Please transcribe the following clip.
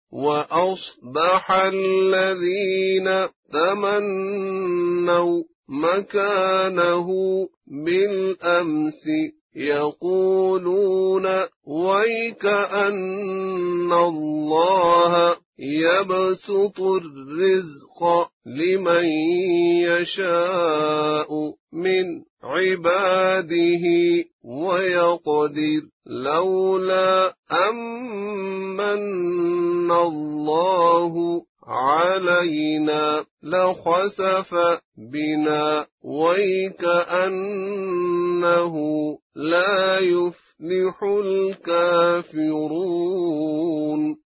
وأصبح الذين تمنوا مكانه بالأمس يقولون ويكأن الله يبسط الرزق لمن يشاء من عباده ويقدر لولا أمن الله علينا لخسف بنا ويكأنه لا يفلح الكافرون.